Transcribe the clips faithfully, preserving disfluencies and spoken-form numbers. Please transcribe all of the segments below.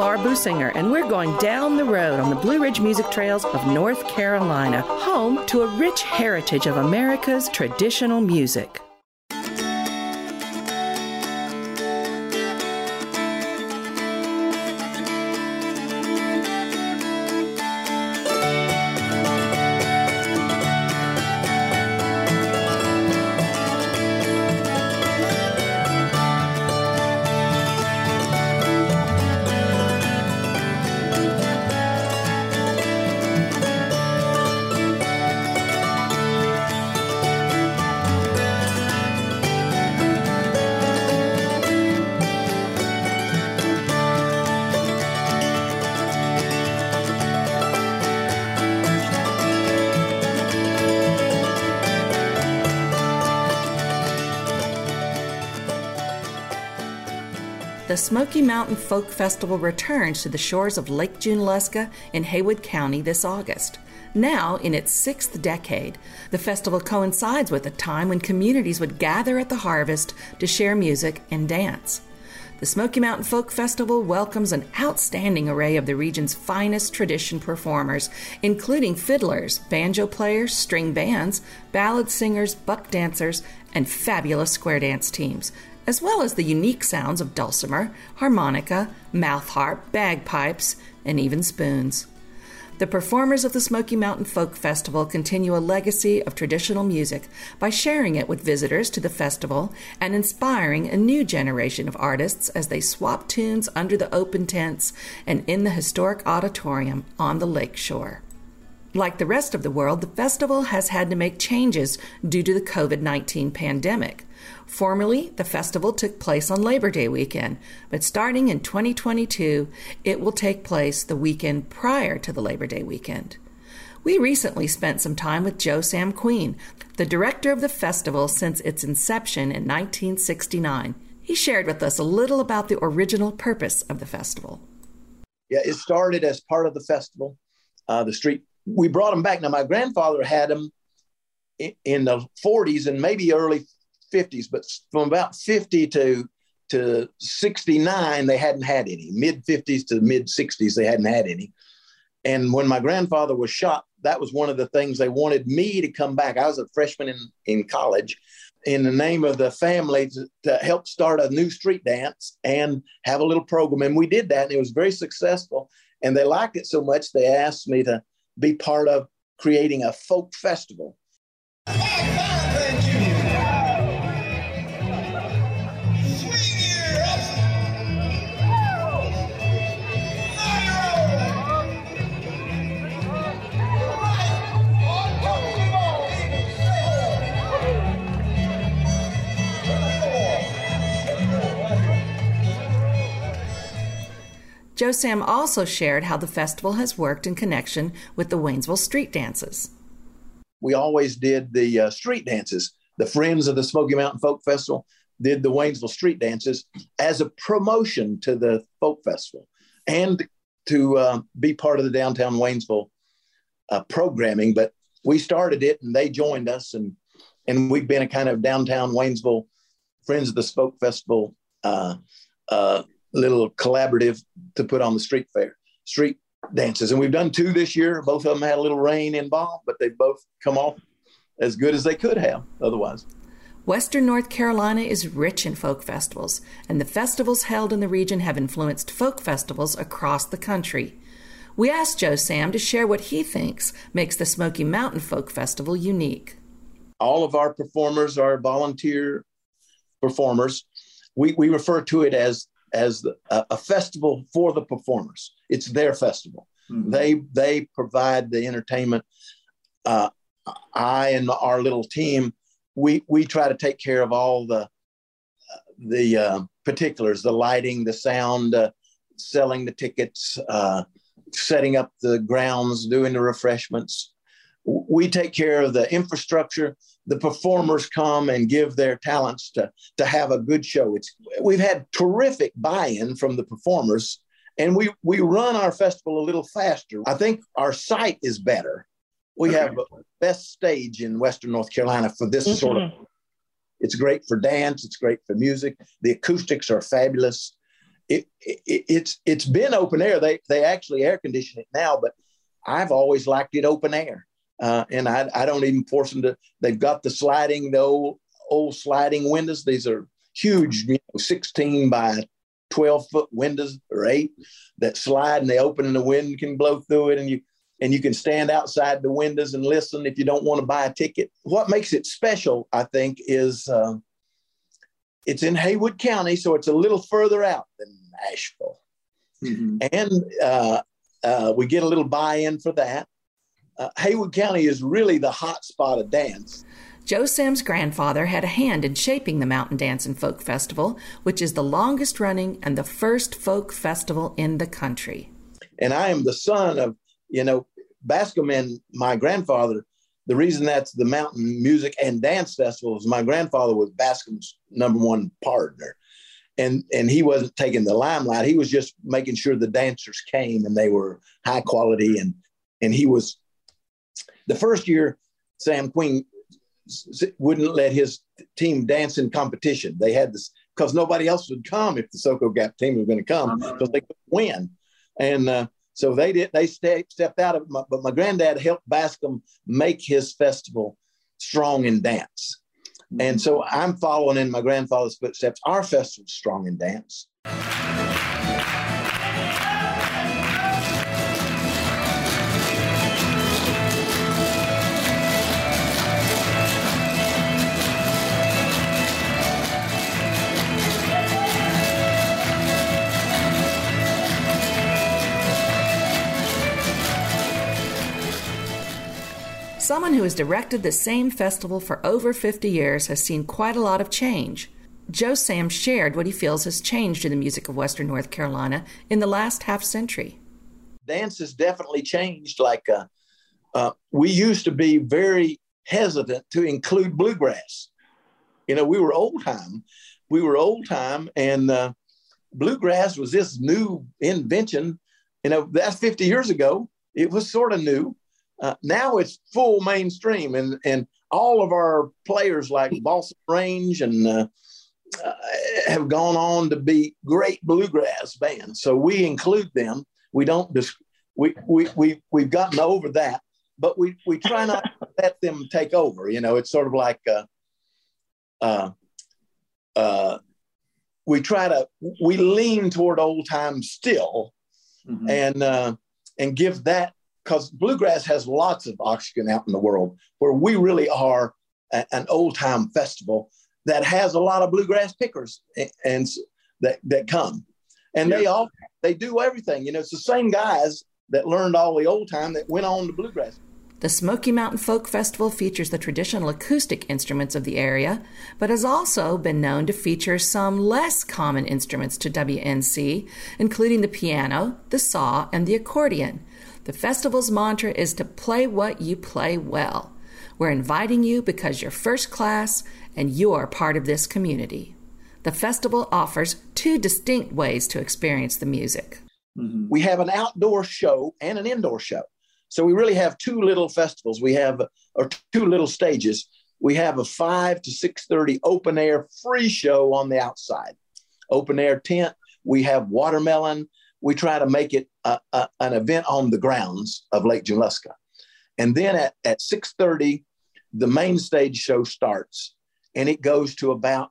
Laura Businger, and we're going down the road on the Blue Ridge Music Trails of North Carolina, home to a rich heritage of America's traditional music. The Smoky Mountain Folk Festival returns to the shores of Lake Junaluska in Haywood County this August. Now, in its sixth decade, the festival coincides with a time when communities would gather at the harvest to share music and dance. The Smoky Mountain Folk Festival welcomes an outstanding array of the region's finest tradition performers, including fiddlers, banjo players, string bands, ballad singers, buck dancers, and fabulous square dance teams, as well as the unique sounds of dulcimer, harmonica, mouth harp, bagpipes, and even spoons. The performers of the Smoky Mountain Folk Festival continue a legacy of traditional music by sharing it with visitors to the festival and inspiring a new generation of artists as they swap tunes under the open tents and in the historic auditorium on the lake shore. Like the rest of the world, the festival has had to make changes due to the covid nineteen pandemic. Formerly, the festival took place on Labor Day weekend, but starting in twenty twenty-two, it will take place the weekend prior to the Labor Day weekend. We recently spent some time with Joe Sam Queen, the director of the festival since its inception in nineteen sixty-nine. He shared with us a little about the original purpose of the festival. Yeah, it started as part of the festival. Uh, the street, we brought them back. Now, my grandfather had them in, in the forties and maybe early fifties, but from about fifty to to sixty-nine, they hadn't had any. Mid fifties to mid sixties, they hadn't had any. And when my grandfather was shot, that was one of the things they wanted me to come back. I was a freshman in, in college, in the name of the family to, to help start a new street dance and have a little program. And we did that, and it was very successful. And they liked it so much, they asked me to be part of creating a folk festival. Thank you. Joe Sam also shared how the festival has worked in connection with the Waynesville street dances. We always did the uh, street dances. The Friends of the Smoky Mountain Folk Festival did the Waynesville street dances as a promotion to the folk festival and to uh, be part of the downtown Waynesville uh, programming. But we started it and they joined us, and and we've been a kind of downtown Waynesville Friends of the Folk Festival uh, uh, little collaborative to put on the street fair, street dances. And we've done two this year. Both of them had a little rain involved, but they both come off as good as they could have otherwise. Western North Carolina is rich in folk festivals, and the festivals held in the region have influenced folk festivals across the country. We asked Joe Sam to share what he thinks makes the Smoky Mountain Folk Festival unique. All of our performers are volunteer performers. We, we refer to it as as the, a, a festival for the performers. It's their festival. Mm-hmm. They they provide the entertainment. Uh, I and our little team, we we try to take care of all the the uh, particulars, the lighting, the sound, uh, selling the tickets, uh, setting up the grounds, doing the refreshments. We take care of the infrastructure. The performers come and give their talents to, to have a good show. It's, we've had terrific buy-in from the performers, and we, we run our festival a little faster. I think our site is better. We okay. have the best stage in Western North Carolina for this mm-hmm. sort of, it's great for dance. It's great for music. The acoustics are fabulous. it, it it's it's been open air. They they actually air condition it now, but I've always liked it open air. Uh, and I, I don't even force them to. They've got the sliding, the old old sliding windows. These are huge, you know, sixteen by twelve foot windows or eight that slide and they open and the wind can blow through it, and you and you can stand outside the windows and listen if you don't want to buy a ticket. What makes it special, I think, is uh, it's in Haywood County, so it's a little further out than Nashville. Mm-hmm. And uh, uh, we get a little buy-in for that. Uh, Haywood County is really the hot spot of dance. Joe Sam's grandfather had a hand in shaping the Mountain Dance and Folk Festival, which is the longest running and the first folk festival in the country. And I am the son of, you know, Bascom and my grandfather. The reason that's the Mountain Music and Dance Festival is my grandfather was Bascom's number one partner. And, and he wasn't taking the limelight. He was just making sure the dancers came and they were high quality. And, and he was, the first year, Sam Queen wouldn't let his team dance in competition. They had this because nobody else would come if the Soco Gap team was going to come because they couldn't win. And uh, so they did, they stay, stepped out of it. But my granddad helped Bascom make his festival strong in dance. Mm-hmm. And so I'm following in my grandfather's footsteps. Our festival's strong in dance. Someone who has directed the same festival for over fifty years has seen quite a lot of change. Joe Sam shared what he feels has changed in the music of Western North Carolina in the last half century. Dance has definitely changed. Like uh, uh, we used to be very hesitant to include bluegrass. You know, we were old time. We were old time, and uh, bluegrass was this new invention. You know, that's fifty years ago. It was sort of new. Uh, now it's full mainstream, and, and all of our players like Balsam Range and uh, uh, have gone on to be great bluegrass bands. So we include them. We don't just, we, we, we, we've gotten over that, but we, we try not to let them take over. You know, it's sort of like, uh, uh, uh, we try to, we lean toward old times still, mm-hmm. and, uh, and give that, because bluegrass has lots of oxygen out in the world, where we really are a, an old-time festival that has a lot of bluegrass pickers and, and that that come, and yeah. they all they do everything. You know, it's the same guys that learned all the old time that went on to bluegrass. The Smoky Mountain Folk Festival features the traditional acoustic instruments of the area, but has also been known to feature some less common instruments to W N C, including the piano, the saw, and the accordion. The festival's mantra is to play what you play well. We're inviting you because you're first class and you're part of this community. The festival offers two distinct ways to experience the music. Mm-hmm. We have an outdoor show and an indoor show. So we really have two little festivals. We have, or two little stages. We have a five to six thirty open air free show on the outside. Open air tent. We have watermelon. We try to make it a, a, an event on the grounds of Lake Junaluska. And then at, at six thirty, the main stage show starts, and it goes to about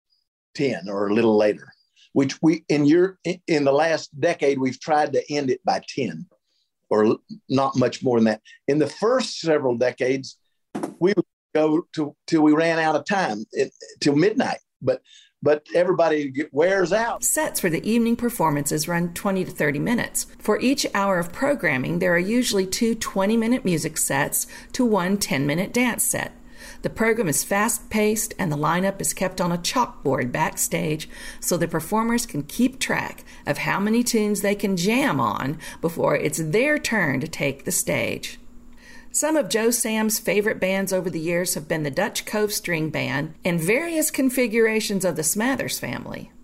ten or a little later, which we, in your, in the last decade, we've tried to end it by ten or not much more than that. In the first several decades, we would go to, till we ran out of time, it, till midnight. But But everybody get, wears out. Sets for the evening performances run twenty to thirty minutes. For each hour of programming, there are usually two twenty-minute music sets to one ten-minute dance set. The program is fast-paced, and the lineup is kept on a chalkboard backstage so the performers can keep track of how many tunes they can jam on before it's their turn to take the stage. Some of Joe Sam's favorite bands over the years have been the Dutch Cove String Band and various configurations of the Smathers family.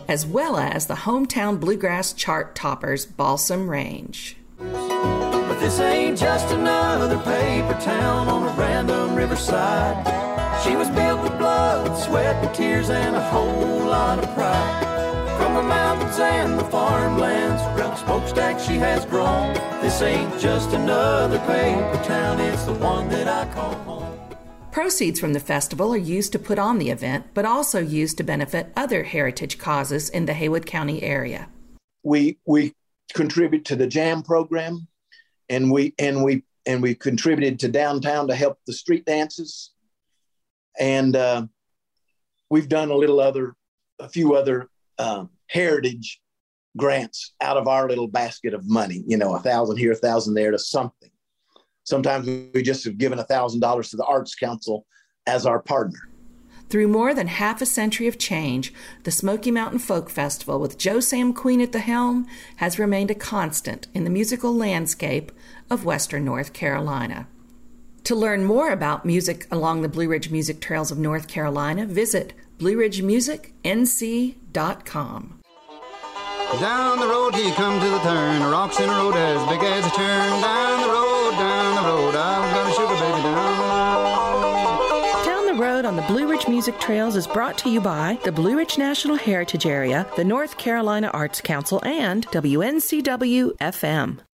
as well as the hometown bluegrass chart toppers Balsam Range. But this ain't just another paper town on a random riverside. She was built with blood, sweat, and tears, and a whole lot of pride. From the mountains and the farmlands, around the smokestack she has grown. This ain't just another paper town, it's the one that I call home. Proceeds from the festival are used to put on the event, but also used to benefit other heritage causes in the Haywood County area. We we contribute to the jam program, and we and we and we contributed to downtown to help the street dances, and uh, we've done a little other, a few other. Um, heritage grants out of our little basket of money, you know, a thousand here, a thousand there to something. Sometimes we just have given a thousand dollars to the Arts Council as our partner. Through more than half a century of change, the Smoky Mountain Folk Festival with Joe Sam Queen at the helm has remained a constant in the musical landscape of Western North Carolina. To learn more about music along the Blue Ridge Music Trails of North Carolina, visit blue ridge music n c dot com. Down the road he come to the turn, a rocks in a road as big as a churn. Down the road, down the road, I've got a sugar baby down the road. Down the Road on the Blue Ridge Music Trails is brought to you by the Blue Ridge National Heritage Area, the North Carolina Arts Council, and W N C W F M.